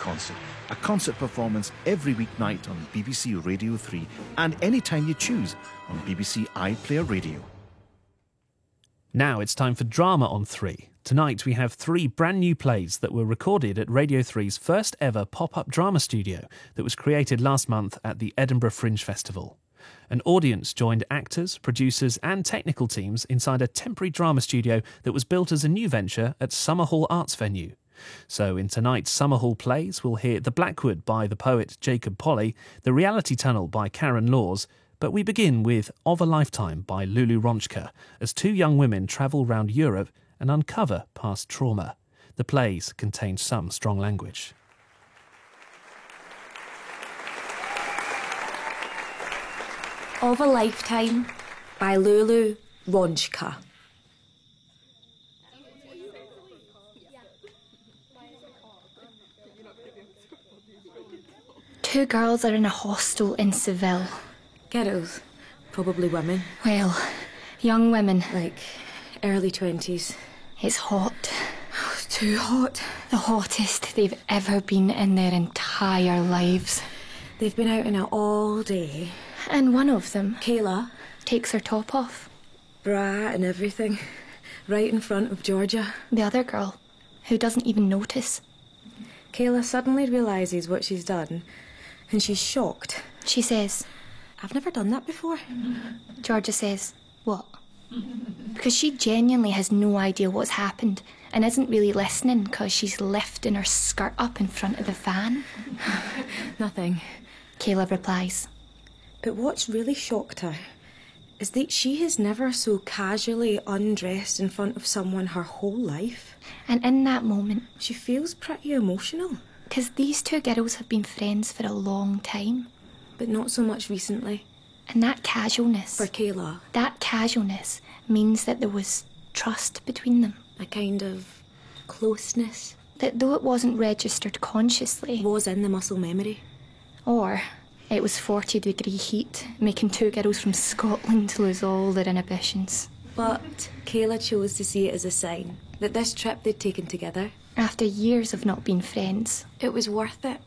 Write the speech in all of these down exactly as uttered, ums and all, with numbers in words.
Concert, a concert performance every weeknight on B B C Radio three and anytime you choose on B B C iPlayer Radio. Now it's time for Drama on three. Tonight we have three brand new plays that were recorded at Radio three's first ever pop-up drama studio that was created last month at the Edinburgh Fringe Festival. An audience joined actors, producers and technical teams inside a temporary drama studio that was built as a new venture at Summerhall Arts Venue. So in tonight's Summerhall plays we'll hear The Blackwood by the poet Jacob Polly, The Reality Tunnel by Karen Laws, but we begin with Of a Lifetime by Lulu Ronchka as two young women travel round Europe and uncover past trauma. The plays contain some strong language. Of a Lifetime by Lulu Ronchka. Two girls are in a hostel in Seville. Girls, probably women. Well, young women. Like early twenties. It's hot. Oh, too hot. The hottest they've ever been in their entire lives. They've been out and out all day. And one of them, Kayla, takes her top off. Bra and everything. Right in front of Georgia. The other girl, who doesn't even notice. Kayla suddenly realises what she's done, and she's shocked. She says, I've never done that before. Georgia says, what? Because she genuinely has no idea what's happened and isn't really listening because she's lifting her skirt up in front of the fan. Nothing. Kayla replies. But what's really shocked her is that she has never so casually undressed in front of someone her whole life. And in that moment, she feels pretty emotional. Because these two girls have been friends for a long time. But not so much recently. And that casualness... For Kayla. That casualness means that there was trust between them. A kind of closeness. That though it wasn't registered consciously... Was in the muscle memory. Or it was forty degree heat, making two girls from Scotland lose all their inhibitions. But Kayla chose to see it as a sign that this trip they'd taken together... After years of not being friends... It was worth it.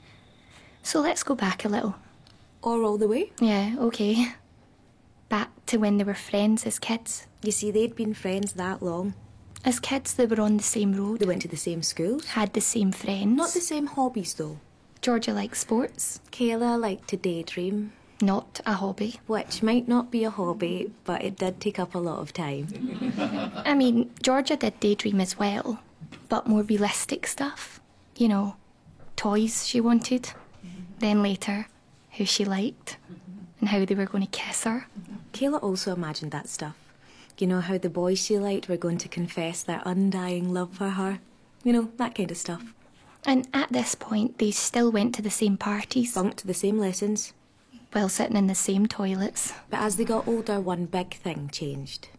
So let's go back a little. Or all the way? Yeah, okay. Back to when they were friends as kids. You see, they'd been friends that long. As kids, they were on the same road. They went to the same schools. Had the same friends. Not the same hobbies, though. Georgia liked sports. Kayla liked to daydream. Not a hobby. Which might not be a hobby, but it did take up a lot of time. I mean, Georgia did daydream as well, but more realistic stuff. You know, toys she wanted. Then later, who she liked and how they were going to kiss her. Kayla also imagined that stuff. You know, how the boys she liked were going to confess their undying love for her. You know, that kind of stuff. And at this point, they still went to the same parties. Bunked the same lessons. While sitting in the same toilets. But as they got older, one big thing changed.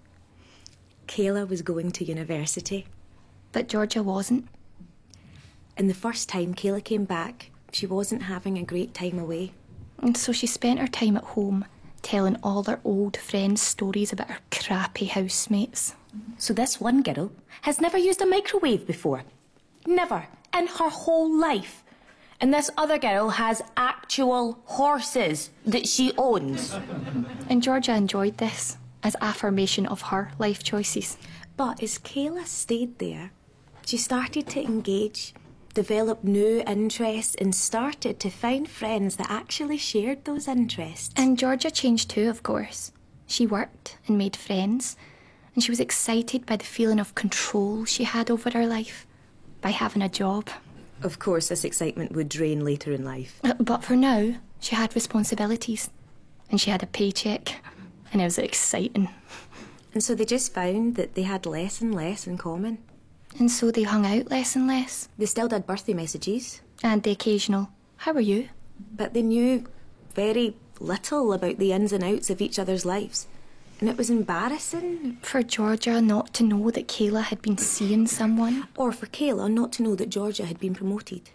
Kayla was going to university. But Georgia wasn't. And the first time Kayla came back, she wasn't having a great time away. And so she spent her time at home telling all her old friends stories about her crappy housemates. So this one girl has never used a microwave before. Never. In her whole life. And this other girl has actual horses that she owns. And Georgia enjoyed this as affirmation of her life choices. But as Kayla stayed there, she started to engage, develop new interests and started to find friends that actually shared those interests. And Georgia changed too, of course. She worked and made friends, and she was excited by the feeling of control she had over her life, by having a job. Of course, this excitement would drain later in life. But for now, she had responsibilities, and she had a paycheck, and it was exciting. And so they just found that they had less and less in common. And so they hung out less and less. They still did birthday messages. And the occasional, how are you? But they knew very little about the ins and outs of each other's lives. And it was embarrassing. For Georgia not to know that Kayla had been seeing someone. Or for Kayla not to know that Georgia had been promoted.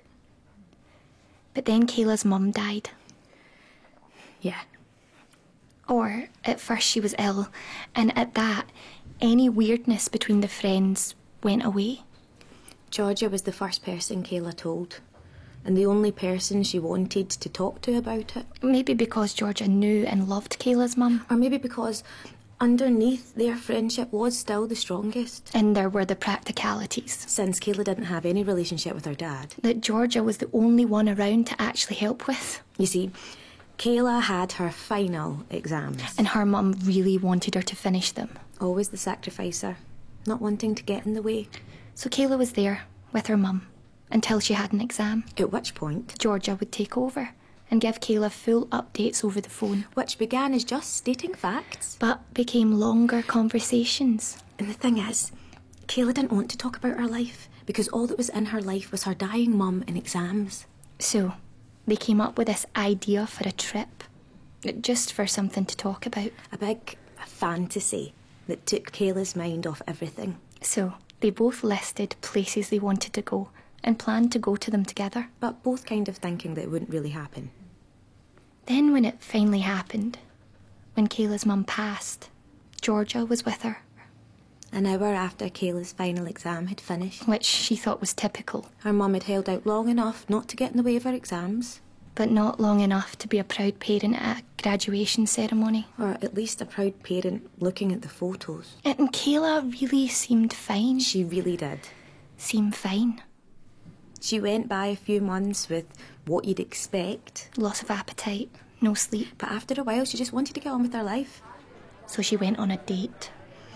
But then Kayla's mum died. Yeah. Or at first she was ill, and at that, any weirdness between the friends went away. Georgia was the first person Kayla told. and the only person she wanted to talk to about it. Maybe because Georgia knew and loved Kayla's mum. Or maybe because underneath their friendship was still the strongest. And there were the practicalities. Since Kayla didn't have any relationship with her dad. That Georgia was the only one around to actually help with. You see, Kayla had her final exams. And her mum really wanted her to finish them. Always the sacrificer, not wanting to get in the way. So Kayla was there with her mum until she had an exam. At which point, Georgia would take over and give Kayla full updates over the phone. Which began as just stating facts. But became longer conversations. And the thing is, Kayla didn't want to talk about her life because all that was in her life was her dying mum and exams. So they came up with this idea for a trip, just for something to talk about. A big fantasy that took Kayla's mind off everything. So they both listed places they wanted to go and planned to go to them together. But both kind of thinking that it wouldn't really happen. Then when it finally happened, when Kayla's mum passed, Georgia was with her. An hour after Kayla's final exam had finished. Which she thought was typical. Her mum had held out long enough not to get in the way of her exams. But not long enough to be a proud parent at a graduation ceremony. Or at least a proud parent looking at the photos. And Kayla really seemed fine. She really did. Seemed fine. She went by a few months with what you'd expect. Loss of appetite, no sleep. But after a while, she just wanted to get on with her life. So she went on a date.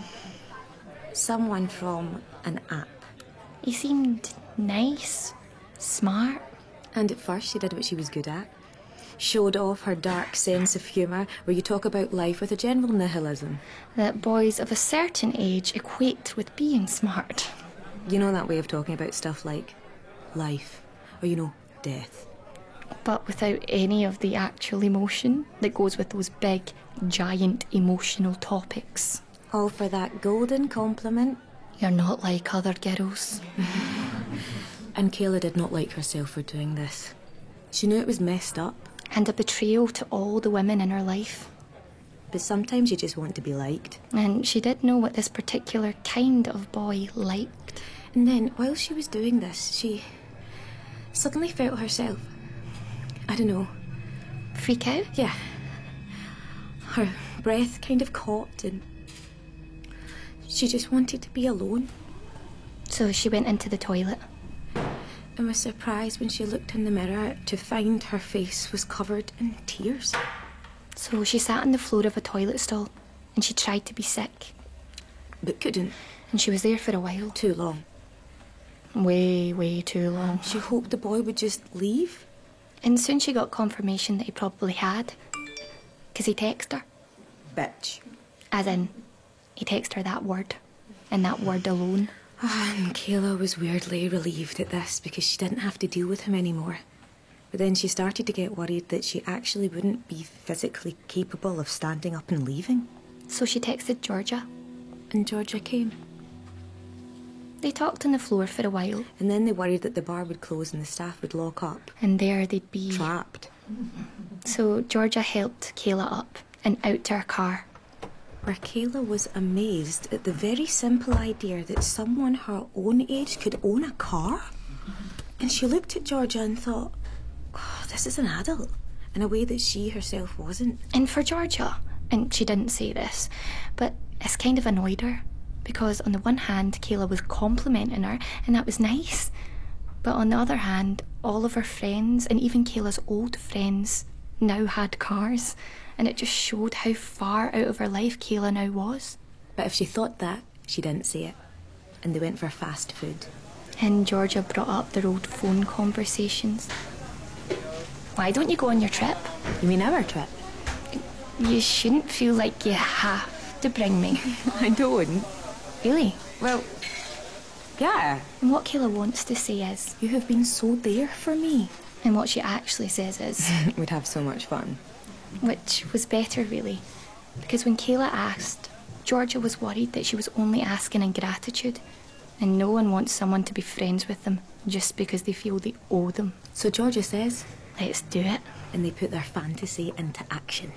Someone from an app. He seemed nice, smart. And at first, she did what she was good at. Showed off her dark sense of humour, where you talk about life with a general nihilism. That boys of a certain age equate with being smart. You know that way of talking about stuff like life, or you know, death. But without any of the actual emotion that goes with those big, giant emotional topics. All for that golden compliment. You're not like other girls. And Kayla did not like herself for doing this. She knew it was messed up. And a betrayal to all the women in her life. But sometimes you just want to be liked. And she did know what this particular kind of boy liked. And then, while she was doing this, she suddenly felt herself, I don't know... Freak out? Yeah. Her breath kind of caught and she just wanted to be alone. So she went into the toilet. And was surprised when she looked in the mirror to find her face was covered in tears. So she sat on the floor of a toilet stall and she tried to be sick. But couldn't. And she was there for a while. Too long. Way, way too long. She hoped the boy would just leave. And soon she got confirmation that he probably had. Because he texted her. Bitch. As in, he texted her that word. And that word alone. And Kayla was weirdly relieved at this because she didn't have to deal with him anymore. But then she started to get worried that she actually wouldn't be physically capable of standing up and leaving. So she texted Georgia. And Georgia came. They talked on the floor for a while. And then they worried that the bar would close and the staff would lock up. And there they'd be... trapped. So Georgia helped Kayla up and out to her car. Where Kayla was amazed at the very simple idea that someone her own age could own a car. And she looked at Georgia and thought, oh, this is an adult, in a way that she herself wasn't. And for Georgia, and she didn't say this, but it's kind of annoyed her. Because on the one hand, Kayla was complimenting her, and that was nice. But on the other hand, all of her friends, and even Kayla's old friends, now had cars. And it just showed how far out of her life Kayla now was. But if she thought that, she didn't say it. And they went for fast food. And Georgia brought up their old phone conversations. Why don't you go on your trip? You mean our trip? You shouldn't feel like you have to bring me. I don't. Really? Well, yeah. And what Kayla wants to say is... You have been so there for me. And what she actually says is... We'd have so much fun. Which was better, really. Because when Kayla asked, Georgia was worried that she was only asking in gratitude. And no one wants someone to be friends with them just because they feel they owe them. So Georgia says... Let's do it. And they put their fantasy into action.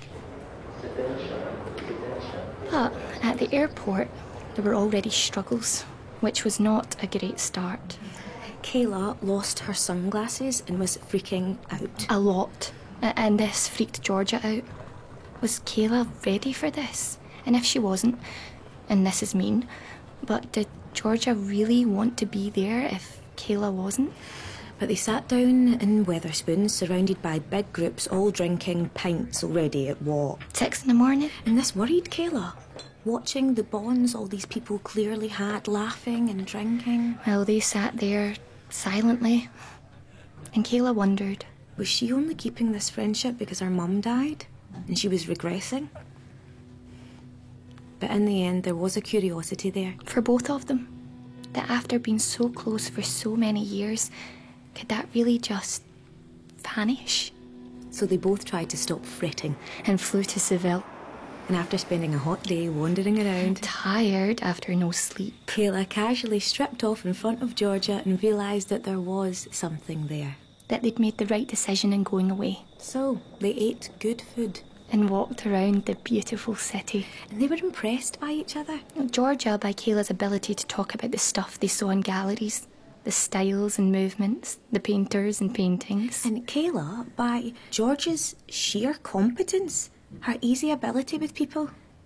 But at the airport, there were already struggles, which was not a great start. Kayla lost her sunglasses and was freaking out. A lot. A- And this freaked Georgia out. Was Kayla ready for this? And if she wasn't, and this is mean, but did Georgia really want to be there if Kayla wasn't? But they sat down in Weatherspoons, surrounded by big groups, all drinking pints already at what? Six in the morning? And this worried Kayla. Watching the bonds all these people clearly had, laughing and drinking. Well, they sat there silently. And Kayla wondered. Was she only keeping this friendship because her mum died? And she was regressing? But in the end, there was a curiosity there. For both of them. That after being so close for so many years, could that really just vanish? So they both tried to stop fretting. And flew to Seville. And after spending a hot day wandering around, Tired after no sleep. Kayla casually stripped off in front of Georgia and realised that there was something there. That they'd made the right decision in going away. So they ate good food. And walked around the beautiful city. And they were impressed by each other. Georgia by Kayla's ability to talk about the stuff they saw in galleries. The styles and movements, the painters and paintings. And Kayla by Georgia's sheer competence. Her easy ability with people.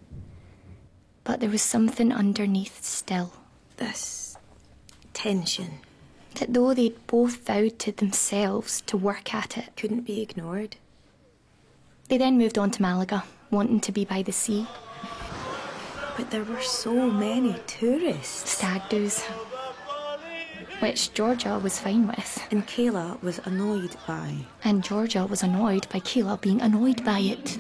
But there was something underneath still. This tension That though they'd both vowed to themselves to work at it. couldn't be ignored. They then moved on to Malaga, wanting to be by the sea. But there were so many tourists. Stag do's. Which Georgia was fine with. And Kayla was annoyed by. And Georgia was annoyed by Kayla being annoyed by it.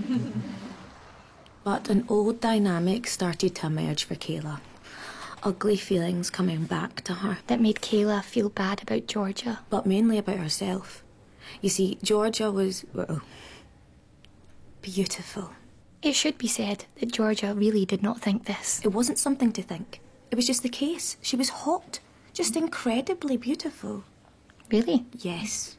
But an old dynamic started to emerge for Kayla. Ugly feelings coming back to her. That made Kayla feel bad about Georgia. But mainly about herself. You see, Georgia was, well, beautiful. It should be said that Georgia really did not think this. It wasn't something to think. It was just the case. She was hot. Just incredibly beautiful. Really? Yes.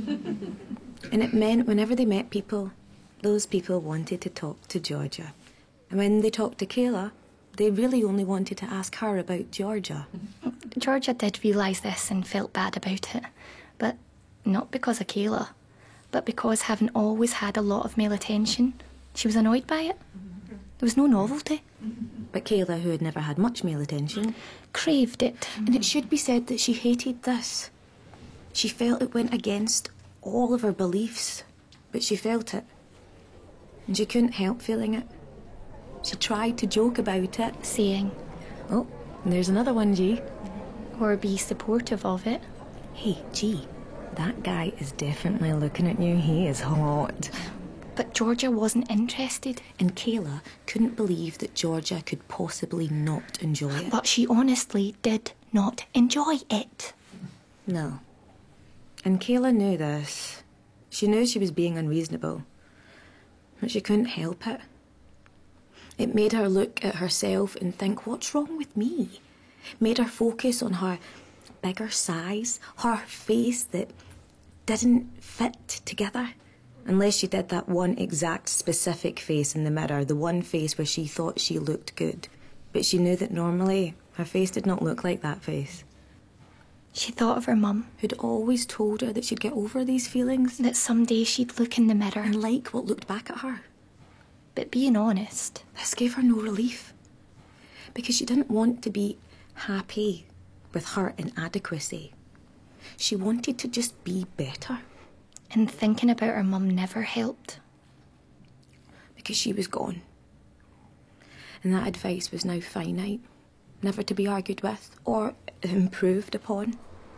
And it meant whenever they met people, those people wanted to talk to Georgia. And when they talked to Kayla, they really only wanted to ask her about Georgia. Georgia did realise this and felt bad about it. But not because of Kayla, but because having always had a lot of male attention, she was annoyed by it. There was no novelty. But Kayla, who had never had much male attention, Craved it. and it should be said that she hated this. She felt it went against all of her beliefs, but she felt it. And she couldn't help feeling it. She tried to joke about it. Saying, Oh, and there's another one, G. or be supportive of it. Hey, G, that guy is definitely looking at you. He is hot. But Georgia wasn't interested. And Kayla couldn't believe that Georgia could possibly not enjoy it. But she honestly did not enjoy it. No. And Kayla knew this. She knew she was being unreasonable. But she couldn't help it. It made her look at herself and think, what's wrong with me? Made her focus on her bigger size, her face that didn't fit together. Unless she did that one exact specific face in the mirror, the one face where she thought she looked good. But she knew that normally her face did not look like that face. She thought of her mum, Who'd always told her that she'd get over these feelings that someday she'd look in the mirror. and like what looked back at her. But being honest, This gave her no relief. Because she didn't want to be happy with her inadequacy. She wanted to just be better. and thinking about her mum never helped. Because she was gone. And that advice was now finite, never to be argued with or improved upon.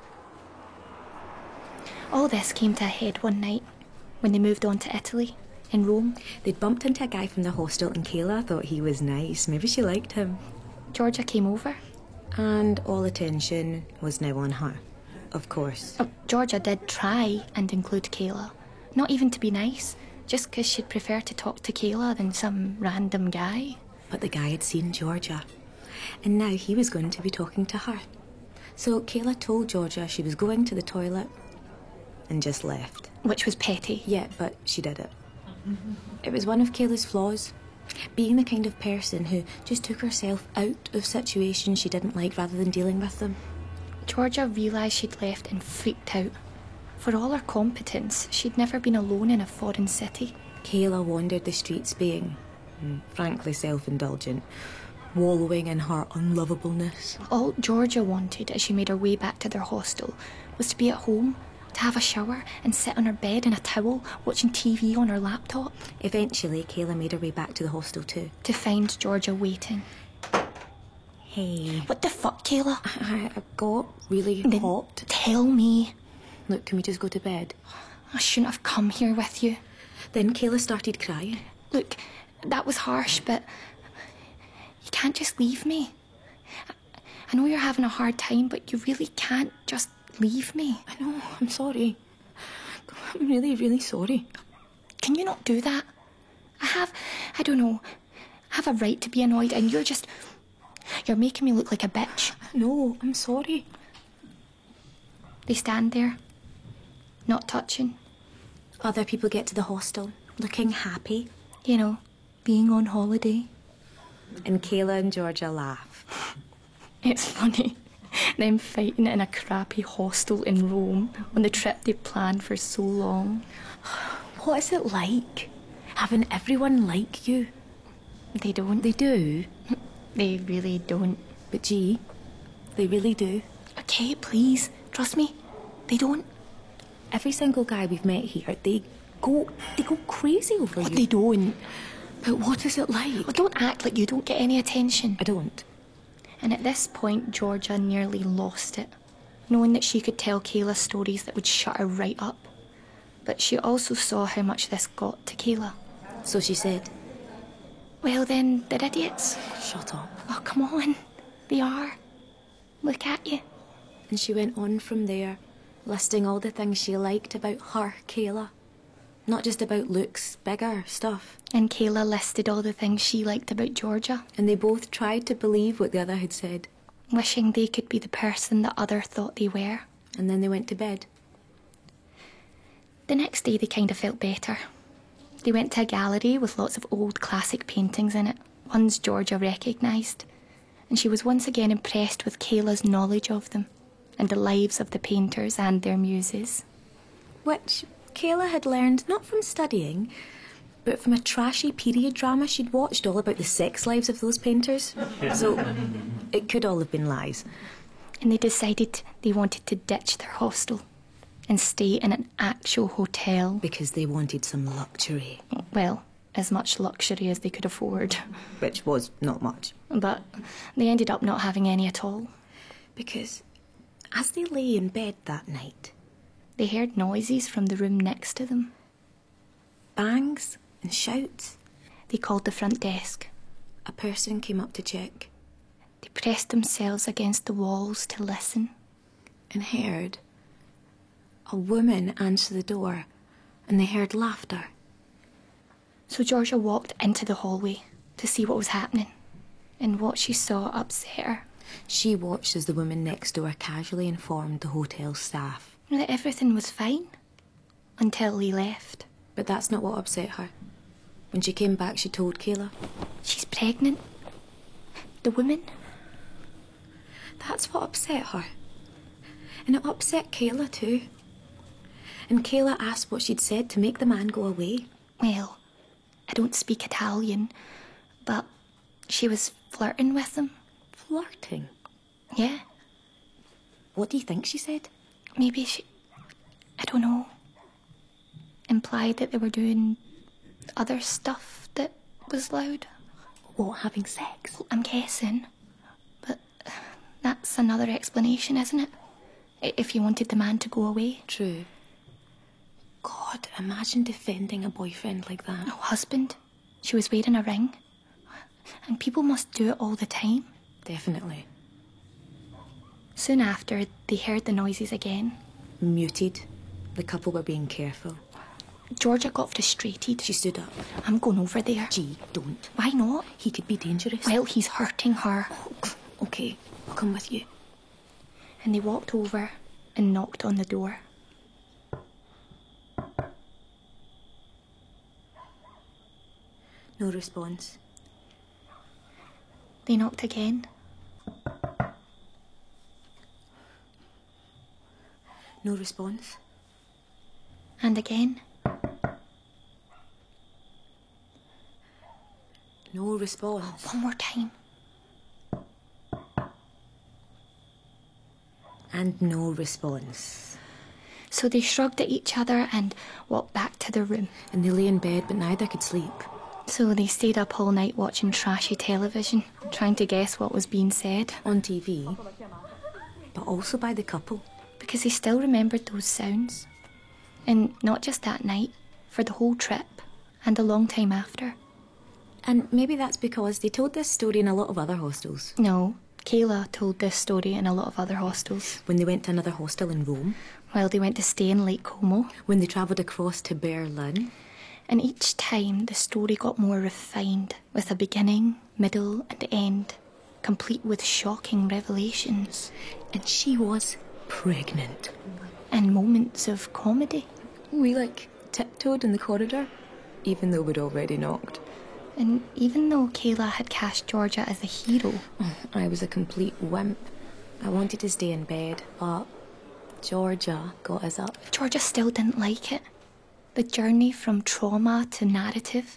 All this came to a head one night when they moved on to Italy, in Rome. They'd bumped into a guy from the hostel and Kayla thought he was nice. Maybe she liked him. Georgia came over. And all attention was now on her, of course. Oh, Georgia did try and include Kayla. Not even to be nice, just because she'd prefer to talk to Kayla than some random guy. But the guy had seen Georgia. And now he was going to be talking to her. So Kayla told Georgia she was going to the toilet and just left. Which was petty. Yeah, but she did it. It was one of Kayla's flaws. Being the kind of person who just took herself out of situations she didn't like rather than dealing with them. Georgia realised she'd left and freaked out. For all her competence, she'd never been alone in a foreign city. Kayla wandered the streets being, mm, frankly, self-indulgent, wallowing in her unlovableness. All Georgia wanted as she made her way back to their hostel was to be at home, to have a shower and sit on her bed in a towel watching T V on her laptop. Eventually, Kayla made her way back to the hostel too. To find Georgia waiting. Hey. What the fuck, Kayla? I, I got really Then hot. Tell me. Look, can we just go to bed? I shouldn't have come here with you. Then Kayla started crying. Look, that was harsh, but you can't just leave me. I know you're having a hard time, but you really can't just leave me. I know, I'm sorry. I'm really, really sorry. Can you not do that? I have, I don't know, I have a right to be annoyed, and you're just, you're making me look like a bitch. No, I'm sorry. They stand there, not touching. Other people get to the hostel, looking happy. You know, being on holiday. And Kayla and Georgia laugh. It's funny, them fighting in a crappy hostel in Rome on the trip they planned for so long. What is it like, having everyone like you? They don't. They do. They really don't. But gee, they really do. Okay, please, trust me. They don't. Every single guy we've met here, they go they go crazy over But you. they don't. But what is it like? Well, don't act like you don't get any attention. I don't. And at this point, Georgia nearly lost it, knowing that she could tell Kayla stories that would shut her right up. But she also saw how much this got to Kayla. So she said, Well then, they're idiots. shut up. Oh, come on. They are. Look at you. And she went on from there, listing all the things she liked about her, Kayla. Not just about looks, bigger stuff. And Kayla listed all the things she liked about Georgia, And they both tried to believe what the other had said. wishing they could be the person the other thought they were. And then they went to bed. The next day they kind of felt better. They went to a gallery with lots of old classic paintings in it, ones Georgia recognised. And she was once again impressed with Kayla's knowledge of them, and the lives of the painters and their muses. Which Kayla had learned not from studying, but from a trashy period drama she'd watched all about the sex lives of those painters. So it could all have been lies. And they decided they wanted to ditch their hostel and stay in an actual hotel. Because they wanted some luxury. Well, as much luxury as they could afford. Which was not much. But they ended up not having any at all. Because as they lay in bed that night, They heard noises from the room next to them. bangs and shouts, They called the front desk. a person came up to check They pressed themselves against the walls to listen. and heard a woman answer the door, and they heard laughter. So Georgia walked into the hallway to see what was happening, and what she saw upset her. She watched as the woman next door casually informed the hotel staff. That everything was fine until he left. But that's not what upset her. When she came back, she told Kayla. She's pregnant. The woman. That's what upset her. And it upset Kayla too. And Kayla asked what she'd said to make the man go away. Well, I don't speak Italian, but she was flirting with him. Flirting? Yeah, What do you think she said? maybe she... I don't know. Implied that they were doing other stuff that was loud. What, having sex? I'm guessing. But that's another explanation, isn't it? I- If you wanted the man to go away. True. God, imagine defending a boyfriend like that. No husband. She was wearing a ring. And people must do it all the time. Definitely. Soon after, they heard the noises again. Muted. The couple were being careful. Georgia got frustrated. She stood up. I'm going over there. Gee, don't. Why not? He could be dangerous. Well, he's hurting her. Okay, I'll come with you. And they walked over and knocked on the door. No response. They knocked again. No response. And again. No response. One more time. And no response. So they shrugged at each other and walked back to their room. And they lay in bed, but neither could sleep. So they stayed up all night watching trashy television, trying to guess what was being said. On T V, but also by the couple. Because they still remembered those sounds. And not just that night, for the whole trip, and a long time after. And maybe that's because they told this story in a lot of other hostels. No, Kayla told this story in a lot of other hostels. When they went to another hostel in Rome. While they went to stay in Lake Como. When they travelled across to Berlin. And each time the story got more refined, with a beginning, middle and end, complete with shocking revelations. And she was pregnant. And moments of comedy. We, like, tiptoed in the corridor, even though we'd already knocked. And even though Kayla had cast Georgia as the hero... Oh, I was a complete wimp. I wanted to stay in bed, but Georgia got us up. Georgia still didn't like it. The journey from trauma to narrative.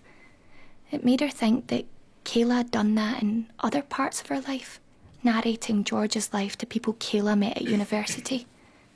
It made her think that Kayla had done that in other parts of her life, narrating Georgia's life to people Kayla met at university.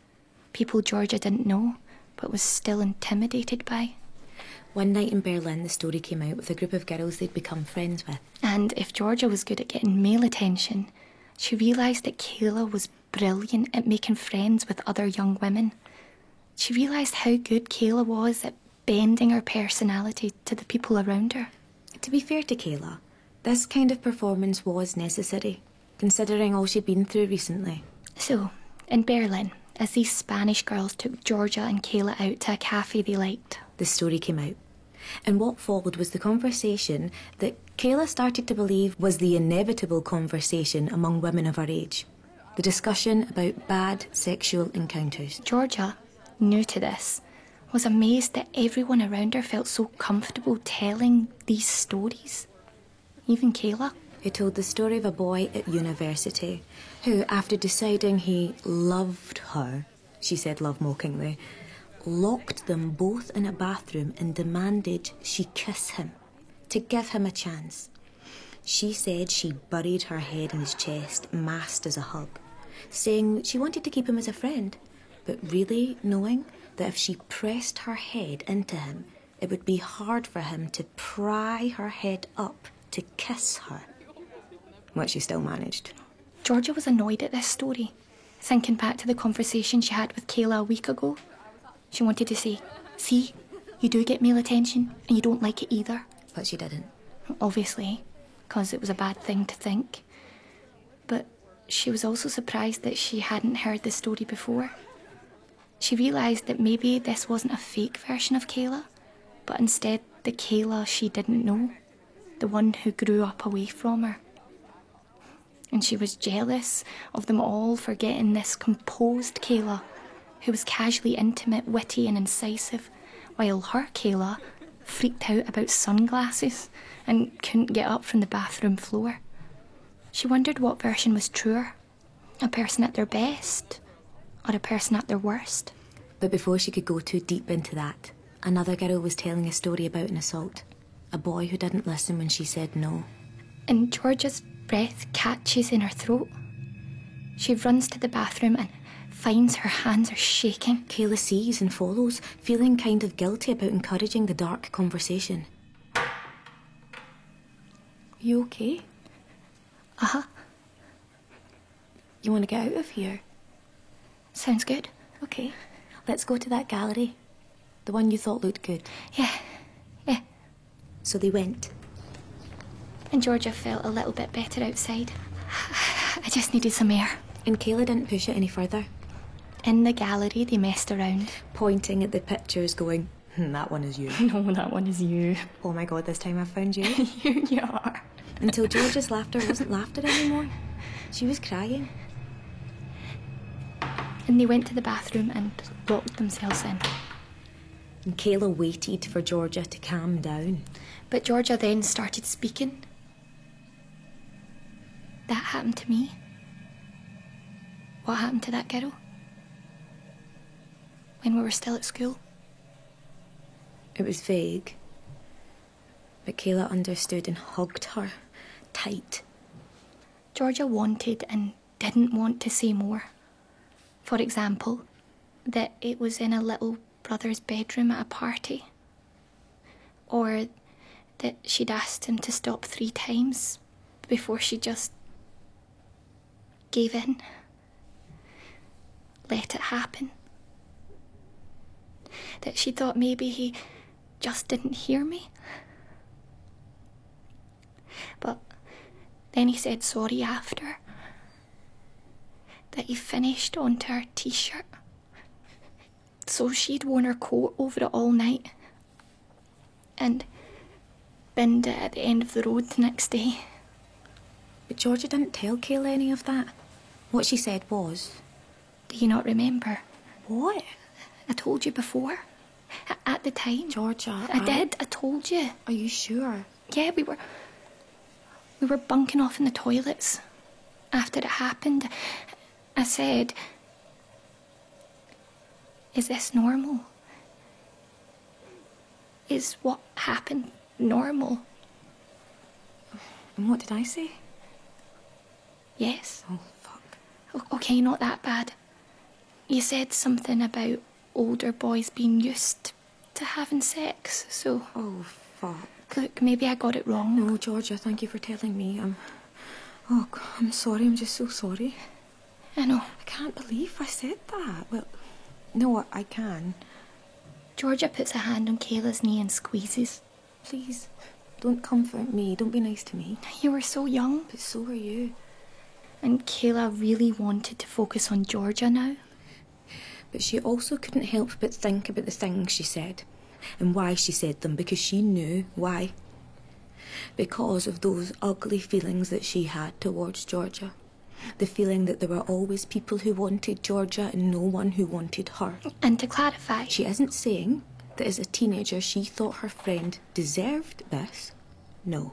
People Georgia didn't know, but was still intimidated by. One night in Berlin, the story came out with a group of girls they'd become friends with. And if Georgia was good at getting male attention, she realised that Kayla was brilliant at making friends with other young women. She realised how good Kayla was at bending her personality to the people around her. To be fair to Kayla, this kind of performance was necessary, considering all she'd been through recently. So, in Berlin, as these Spanish girls took Georgia and Kayla out to a cafe they liked, the story came out. And what followed was the conversation that Kayla started to believe was the inevitable conversation among women of her age. The discussion about bad sexual encounters. Georgia, new to this, was amazed that everyone around her felt so comfortable telling these stories. Even Kayla. Who told the story of a boy at university who, after deciding he loved her, she said love mockingly, locked them both in a bathroom and demanded she kiss him to give him a chance. She said she buried her head in his chest, masked as a hug, saying that she wanted to keep him as a friend, but really knowing that if she pressed her head into him, it would be hard for him to pry her head up to kiss her. Which she still managed. Georgia was annoyed at this story, thinking back to the conversation she had with Kayla a week ago. She wanted to say, see, you do get male attention and you don't like it either. But she didn't. Obviously, because it was a bad thing to think. But she was also surprised that she hadn't heard the story before. She realised that maybe this wasn't a fake version of Kayla, but instead the Kayla she didn't know, the one who grew up away from her. And she was jealous of them all for getting this composed Kayla, who was casually intimate, witty and incisive, while her Kayla freaked out about sunglasses and couldn't get up from the bathroom floor. She wondered what version was truer, a person at their best or a person at their worst. But before she could go too deep into that, another girl was telling a story about an assault. A boy who didn't listen when she said no. And Georgia's breath catches in her throat. She runs to the bathroom and finds her hands are shaking. Kayla sees and follows, feeling kind of guilty about encouraging the dark conversation. You okay? Uh-huh. You want to get out of here? Sounds good. Okay. Let's go to that gallery. The one you thought looked good. Yeah. Yeah. So they went. And Georgia felt a little bit better outside. I just needed some air. And Kayla didn't push it any further. In the gallery, they messed around. Pointing at the pictures, going, hm, that one is you. No, that one is you. Oh my god, this time I found you. you, you are. Until Georgia's laughter wasn't laughter anymore. She was crying. And they went to the bathroom and locked themselves in. And Kayla waited for Georgia to calm down. But Georgia then started speaking. That happened to me. What happened to that girl? when we were still at school. It was vague, but Kayla understood and hugged her tight. Georgia wanted and didn't want to say more. For example, that it was in a little brother's bedroom at a party. Or that she'd asked him to stop three times before she just gave in. Let it happen. That she thought maybe he just didn't hear me. But then he said sorry after. That he finished onto her t-shirt. So she'd worn her coat over it all night. And binned it at the end of the road the next day. But Georgia didn't tell Kayla any of that. What she said was... Do you not remember? What? I told you before. A- At the time. Georgia, I, I did. I told you. Are you sure? Yeah, we were... We were bunking off in the toilets. After it happened, I said... Is this normal? Is what happened normal? And what did I say? Yes. Oh, fuck. O- okay, not that bad. You said something about older boys being used to having sex, so... Oh, fuck. Look, maybe I got it wrong. No, Georgia, thank you for telling me. I'm... Oh, God, I'm sorry. I'm just so sorry. I know. I can't believe I said that. Well, no, I can. Georgia puts a hand on Kayla's knee and squeezes. Please, don't comfort me. Don't be nice to me. You were so young. But so are you. And Kayla really wanted to focus on Georgia now. But she also couldn't help but think about the things she said. And why she said them, because she knew why. Because of those ugly feelings that she had towards Georgia. The feeling that there were always people who wanted Georgia and no one who wanted her. And to clarify... She isn't saying that as a teenager she thought her friend deserved this. No.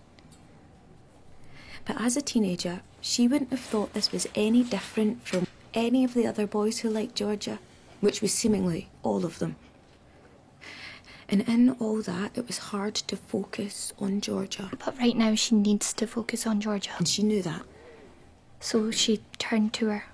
But as a teenager, she wouldn't have thought this was any different from any of the other boys who liked Georgia, which was seemingly all of them. And in all that, it was hard to focus on Georgia. But right now she needs to focus on Georgia. And she knew that. So she turned to her.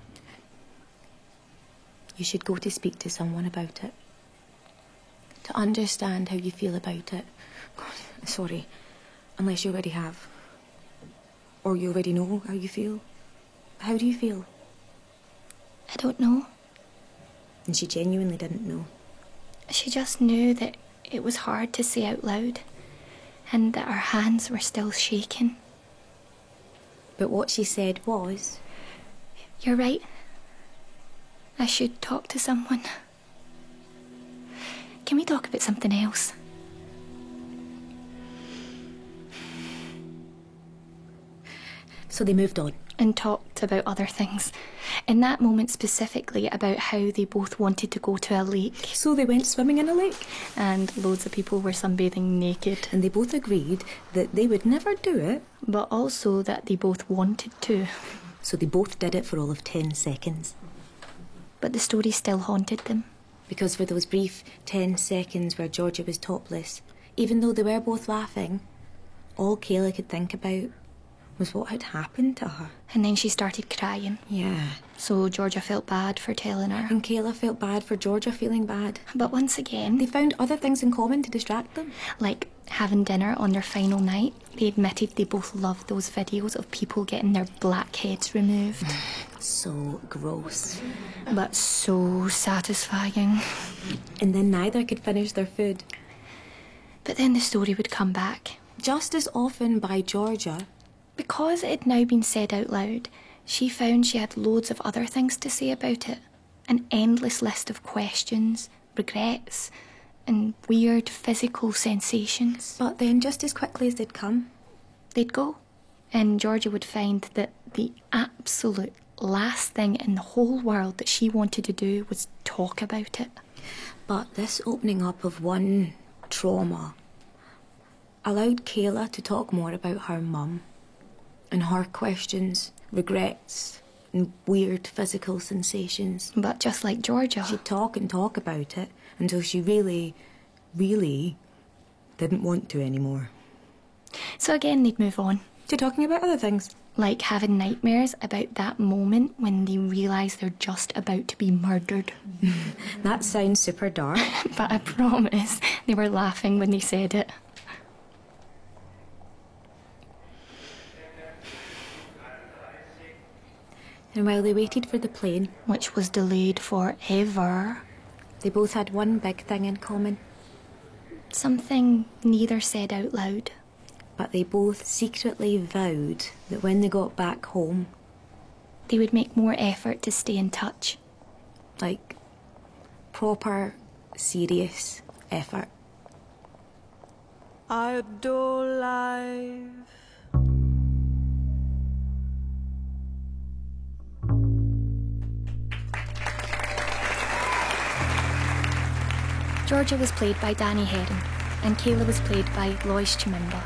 You should go to speak to someone about it. To understand how you feel about it. God, sorry, unless you already have. Or you already know how you feel. How do you feel? I don't know. And she genuinely didn't know. She just knew that it was hard to say out loud. And that her hands were still shaking. But what she said was... You're right. I should talk to someone. Can we talk about something else? So they moved on. And talked about other things. In that moment specifically about how they both wanted to go to a lake. So they went swimming in a lake. And loads of people were sunbathing naked. And they both agreed that they would never do it. But also that they both wanted to. So they both did it for all of ten seconds. But the story still haunted them. Because for those brief ten seconds where Georgia was topless, even though they were both laughing, all Kayla could think about was what had happened to her. And then she started crying. Yeah. So Georgia felt bad for telling her. And Kayla felt bad for Georgia feeling bad. But once again... They found other things in common to distract them. Like having dinner on their final night. They admitted they both loved those videos of people getting their black heads removed. So gross. But so satisfying. And then neither could finish their food. But then the story would come back. Just as often by Georgia. Because it had now been said out loud, she found she had loads of other things to say about it. An endless list of questions, regrets, and weird physical sensations. But then just as quickly as they'd come, they'd go. And Georgia would find that the absolute last thing in the whole world that she wanted to do was talk about it. But this opening up of one trauma allowed Kayla to talk more about her mum. And her questions, regrets, and weird physical sensations. But just like Georgia. She'd talk and talk about it until she really, really didn't want to anymore. So again, they'd move on. To talking about other things. Like having nightmares about that moment when they realise they're just about to be murdered. That sounds super dark. But I promise they were laughing when they said it. And while they waited for the plane, which was delayed forever, they both had one big thing in common. Something neither said out loud. But they both secretly vowed that when they got back home, they would make more effort to stay in touch. Like, proper, serious effort. I adore life. Georgia was played by Danny Herring, and Kayla was played by Lois Chimimba.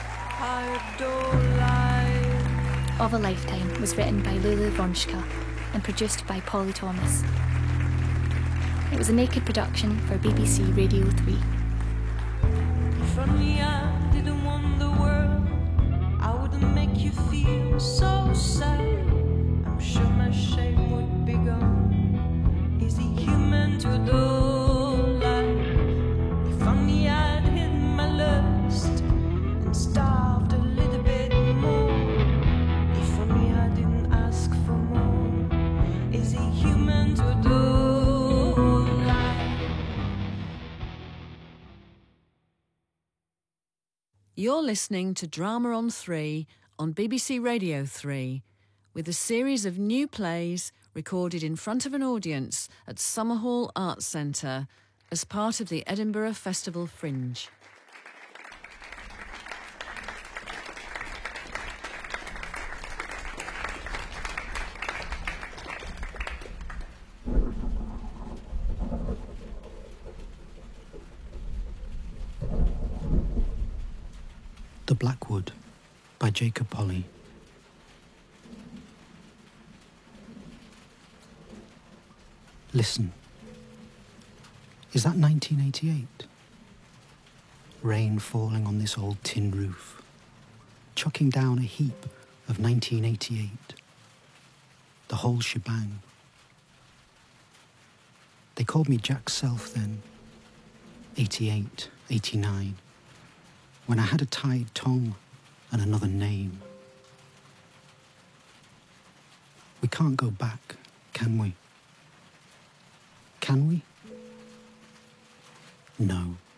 Of a Lifetime was written by Lulu Vonschka and produced by Polly Thomas. It was a naked production for B B C Radio three. If only I didn't want the world, I wouldn't make you feel so sad. I'm sure my shame would be gone. Is he human to adore life? If only I'd hidden my lust and starved a little bit more. If only I didn't ask for more. Is he human to adore life? You're listening to Drama on three on B B C Radio three, with a series of new plays recorded in front of an audience at Summerhall Arts Centre as part of the Edinburgh Festival Fringe. The Blackwood by Jacob Polly. Listen. Is that nineteen eighty-eight? Rain falling on this old tin roof, chucking down a heap of nineteen eighty-eight. The whole shebang. They called me Jack Self then. eighty-eight, eighty-nine. When I had a tied tongue and another name. We can't go back, can we? Can we? No.